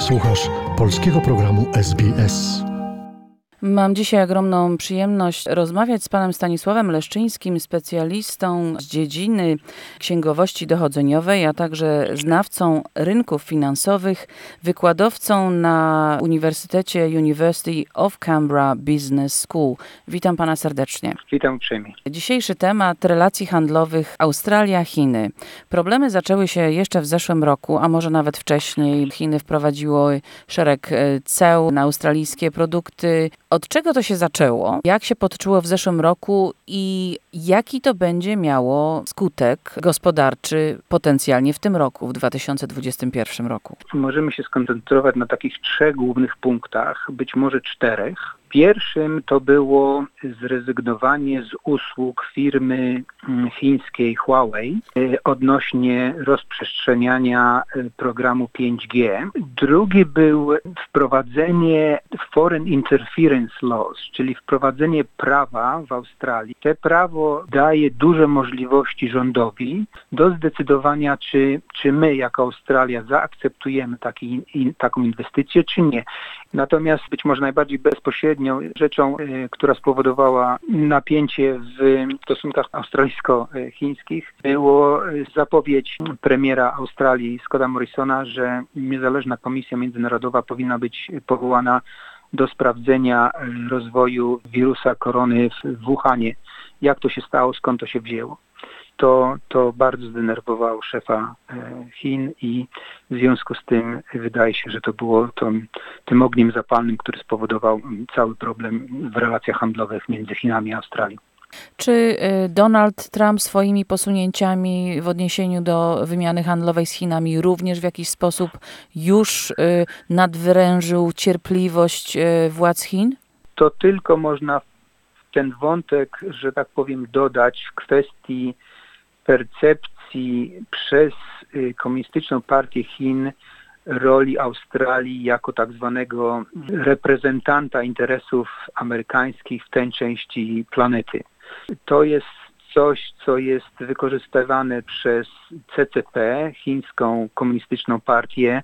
Słuchasz polskiego programu SBS. Mam dzisiaj ogromną przyjemność rozmawiać z panem Stanisławem Leszczyńskim, specjalistą z dziedziny księgowości dochodzeniowej, a także znawcą rynków finansowych, wykładowcą na Uniwersytecie University of Canberra Business School. Witam pana serdecznie. Witam uprzejmie. Dzisiejszy temat relacji handlowych Australia-Chiny. Problemy zaczęły się jeszcze w zeszłym roku, a może nawet wcześniej. Chiny wprowadziły szereg ceł na australijskie produkty. Od czego to się zaczęło? Jak się potoczyło w zeszłym roku i jaki to będzie miało skutek gospodarczy potencjalnie w tym roku, w 2021 roku? Możemy się skoncentrować na takich 3 głównych punktach, być może 4. Pierwszym to było zrezygnowanie z usług firmy chińskiej Huawei odnośnie rozprzestrzeniania programu 5G. Drugi był wprowadzenie Foreign Interference Laws, czyli wprowadzenie prawa w Australii. To prawo daje duże możliwości rządowi do zdecydowania, czy my jako Australia zaakceptujemy taką inwestycję, czy nie. Natomiast być może najbardziej bezpośrednią rzeczą, która spowodowała napięcie w stosunkach australijsko-chińskich, było zapowiedź premiera Australii Scotta Morrisona, że niezależna komisja międzynarodowa powinna być powołana do sprawdzenia rozwoju wirusa korony w Wuhanie. Jak to się stało, skąd to się wzięło. To bardzo zdenerwowało szefa Chin i w związku z tym wydaje się, że to było tym ogniem zapalnym, który spowodował cały problem w relacjach handlowych między Chinami a Australią. Czy Donald Trump swoimi posunięciami w odniesieniu do wymiany handlowej z Chinami również w jakiś sposób już nadwyrężył cierpliwość władz Chin? To tylko można ten wątek, że tak powiem, dodać w kwestii percepcji przez Komunistyczną Partię Chin roli Australii jako tak zwanego reprezentanta interesów amerykańskich w tej części planety. To jest coś, co jest wykorzystywane przez CCP, Chińską Komunistyczną Partię,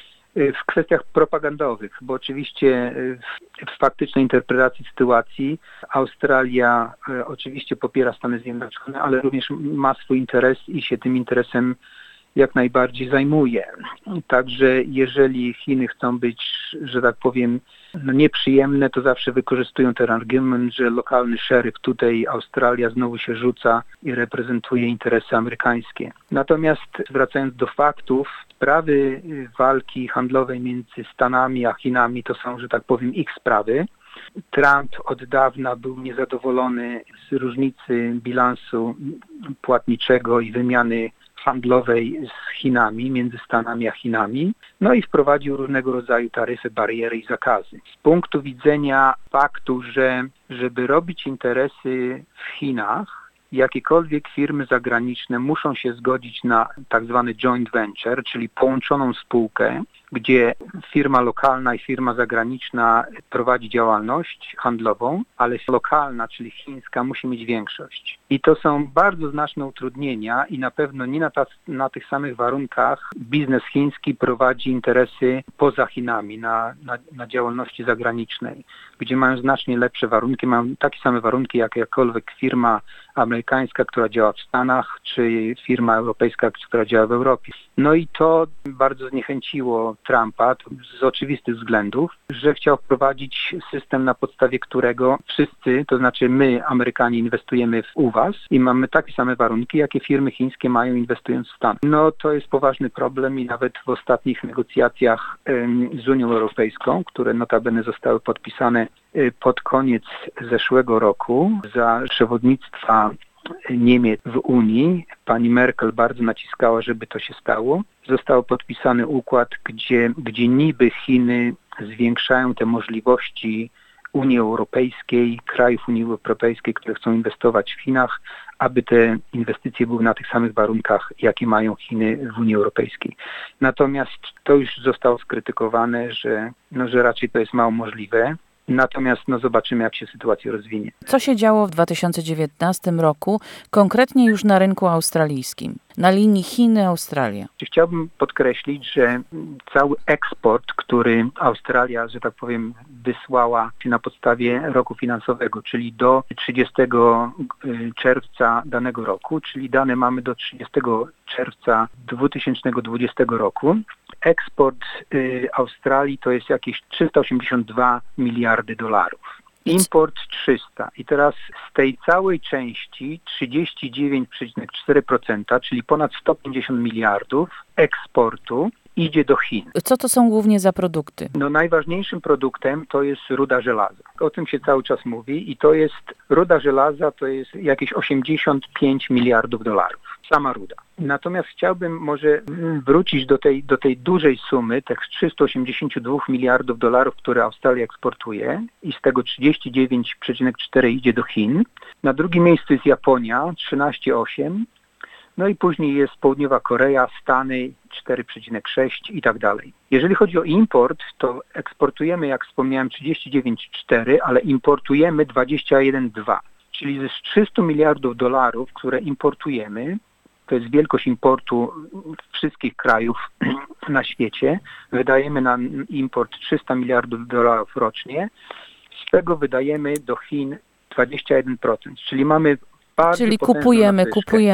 w kwestiach propagandowych, bo oczywiście w faktycznej interpretacji sytuacji Australia oczywiście popiera Stany Zjednoczone, ale również ma swój interes i się tym interesem jak najbardziej zajmuje. Także jeżeli Chiny chcą być, że tak powiem, nieprzyjemne, to zawsze wykorzystują ten argument, że lokalny szeryf tutaj Australia znowu się rzuca i reprezentuje interesy amerykańskie. Natomiast wracając do faktów, sprawy walki handlowej między Stanami a Chinami to są, że tak powiem, ich sprawy. Trump od dawna był niezadowolony z różnicy bilansu płatniczego i wymiany handlowej z Chinami, między Stanami a Chinami, no i wprowadził różnego rodzaju taryfy, bariery i zakazy. Z punktu widzenia faktu, że żeby robić interesy w Chinach, jakiekolwiek firmy zagraniczne muszą się zgodzić na tak zwany joint venture, czyli połączoną spółkę, gdzie firma lokalna i firma zagraniczna prowadzi działalność handlową, ale lokalna, czyli chińska, musi mieć większość. I to są bardzo znaczne utrudnienia i na pewno nie na tych samych warunkach biznes chiński prowadzi interesy poza Chinami, na działalności zagranicznej, gdzie mają znacznie lepsze warunki, mają takie same warunki jak jakakolwiek firma amerykańska, która działa w Stanach, czy firma europejska, która działa w Europie. No i to bardzo zniechęciło Trumpa z oczywistych względów, że chciał wprowadzić system, na podstawie którego wszyscy, to znaczy my, Amerykanie, inwestujemy u was i mamy takie same warunki, jakie firmy chińskie mają, inwestując w Stanach. No to jest poważny problem i nawet w ostatnich negocjacjach z Unią Europejską, które notabene zostały podpisane pod koniec zeszłego roku za przewodnictwa Niemiec w Unii, pani Merkel bardzo naciskała, żeby to się stało. Został podpisany układ, gdzie niby Chiny zwiększają te możliwości Unii Europejskiej, krajów Unii Europejskiej, które chcą inwestować w Chinach, aby te inwestycje były na tych samych warunkach, jakie mają Chiny w Unii Europejskiej. Natomiast to już zostało skrytykowane, że raczej to jest mało możliwe. Natomiast zobaczymy, jak się sytuacja rozwinie. Co się działo w 2019 roku, konkretnie już na rynku australijskim? Na linii Chiny-Australia. Chciałbym podkreślić, że cały eksport, który Australia, że tak powiem, wysłała na podstawie roku finansowego, czyli do 30 czerwca danego roku, czyli dane mamy do 30 czerwca 2020 roku. Eksport Australii to jest jakieś 382 miliardy dolarów. Import 300. I teraz z tej całej części 39,4%, czyli ponad 150 miliardów eksportu idzie do Chin. Co to są głównie za produkty? Najważniejszym produktem to jest ruda żelaza. O tym się cały czas mówi i to jest, ruda żelaza to jest jakieś 85 miliardów dolarów. Sama ruda. Natomiast chciałbym może wrócić do tej dużej sumy, tych 382 miliardów dolarów, które Australia eksportuje i z tego 39,4 idzie do Chin. Na drugim miejscu jest Japonia, 13,8. No i później jest Południowa Korea, Stany 4,6 i tak dalej. Jeżeli chodzi o import, to eksportujemy, jak wspomniałem, 39,4, ale importujemy 21,2. Czyli ze 300 miliardów dolarów, które importujemy, to jest wielkość importu wszystkich krajów na świecie, wydajemy na import 300 miliardów dolarów rocznie, z tego wydajemy do Chin 21%, czyli mamy Czyli kupujemy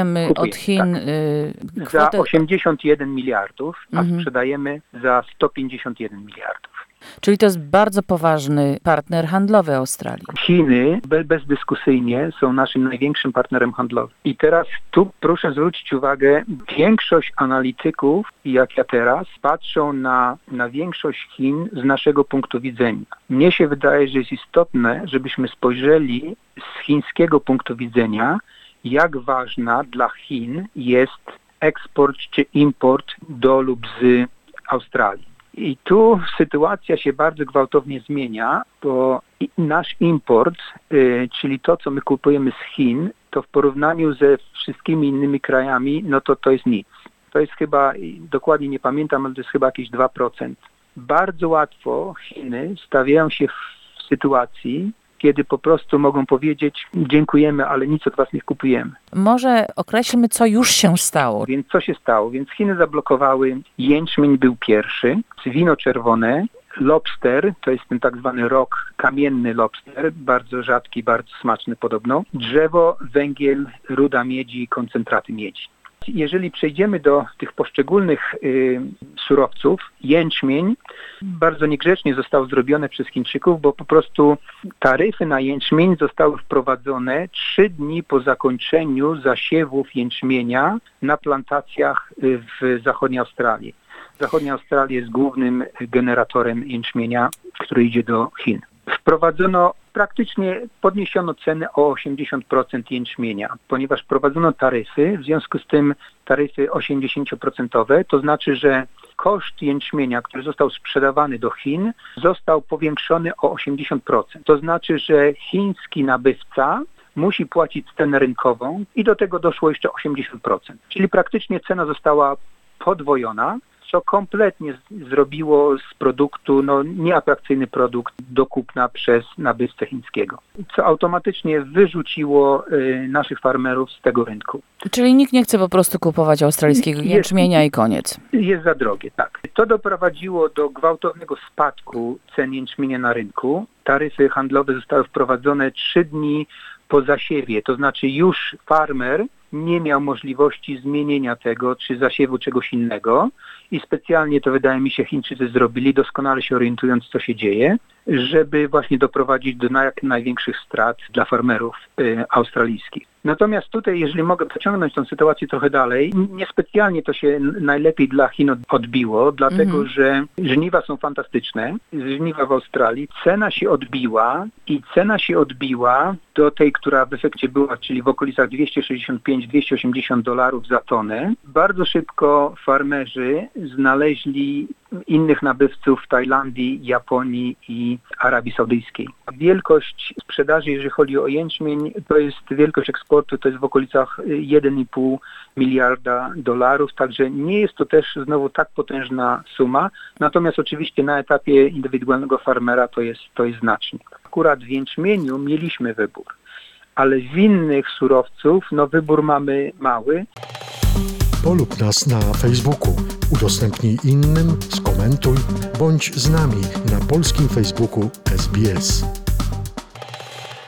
od Chin tak. kwotę... Za 81 miliardów, a sprzedajemy za 151 miliardów. Czyli to jest bardzo poważny partner handlowy Australii. Chiny bezdyskusyjnie są naszym największym partnerem handlowym. I teraz tu proszę zwrócić uwagę, większość analityków, jak ja teraz, patrzą na większość Chin z naszego punktu widzenia. Mnie się wydaje, że jest istotne, żebyśmy spojrzeli z chińskiego punktu widzenia, jak ważna dla Chin jest eksport czy import do lub z Australii. I tu sytuacja się bardzo gwałtownie zmienia, bo nasz import, czyli to, co my kupujemy z Chin, to w porównaniu ze wszystkimi innymi krajami, no to jest nic. To jest chyba, dokładnie nie pamiętam, ale to jest chyba jakieś 2%. Bardzo łatwo Chiny stawiają się w sytuacji, kiedy po prostu mogą powiedzieć, dziękujemy, ale nic od was nie kupujemy. Może określmy, co już się stało. Więc co się stało? Więc Chiny zablokowały, jęczmień był pierwszy, wino czerwone, lobster, to jest ten tak zwany rog, kamienny lobster, bardzo rzadki, bardzo smaczny podobno, drzewo, węgiel, ruda miedzi, koncentraty miedzi. Jeżeli przejdziemy do tych poszczególnych surowców, jęczmień bardzo niegrzecznie zostało zrobione przez Chińczyków, bo po prostu taryfy na jęczmień zostały wprowadzone 3 dni po zakończeniu zasiewów jęczmienia na plantacjach w zachodniej Australii. Zachodnia Australia jest głównym generatorem jęczmienia, który idzie do Chin. Podniesiono cenę o 80% jęczmienia, ponieważ wprowadzono taryfy, w związku z tym taryfy 80%, to znaczy, że koszt jęczmienia, który został sprzedawany do Chin, został powiększony o 80%. To znaczy, że chiński nabywca musi płacić cenę rynkową i do tego doszło jeszcze 80%. Czyli praktycznie cena została podwojona, co kompletnie zrobiło z produktu nieatrakcyjny produkt do kupna przez nabywcę chińskiego, co automatycznie wyrzuciło naszych farmerów z tego rynku. Czyli nikt nie chce po prostu kupować australijskiego jęczmienia i koniec. Jest za drogie, tak. To doprowadziło do gwałtownego spadku cen jęczmienia na rynku. Taryfy handlowe zostały wprowadzone 3 dni po zasiewie, to znaczy już farmer nie miał możliwości zmienienia tego, czy zasiewu czegoś innego i specjalnie to, wydaje mi się, Chińczycy zrobili, doskonale się orientując, co się dzieje, żeby właśnie doprowadzić do największych strat dla farmerów australijskich. Natomiast tutaj, jeżeli mogę pociągnąć tę sytuację trochę dalej, niespecjalnie to się najlepiej dla Chin odbiło, dlatego że żniwa są fantastyczne, żniwa w Australii, cena się odbiła do tej, która w efekcie była, czyli w okolicach $265-280 za tonę. Bardzo szybko farmerzy znaleźli innych nabywców w Tajlandii, Japonii i Arabii Saudyjskiej. Wielkość sprzedaży, jeżeli chodzi o jęczmień, to jest wielkość eksportu, to jest w okolicach 1,5 miliarda dolarów, także nie jest to też znowu tak potężna suma, natomiast oczywiście na etapie indywidualnego farmera to jest znacznie. Akurat w jęczmieniu mieliśmy wybór, ale z innych surowców wybór mamy mały. Polub nas na Facebooku, udostępnij innym, skomentuj, bądź z nami na polskim Facebooku SBS.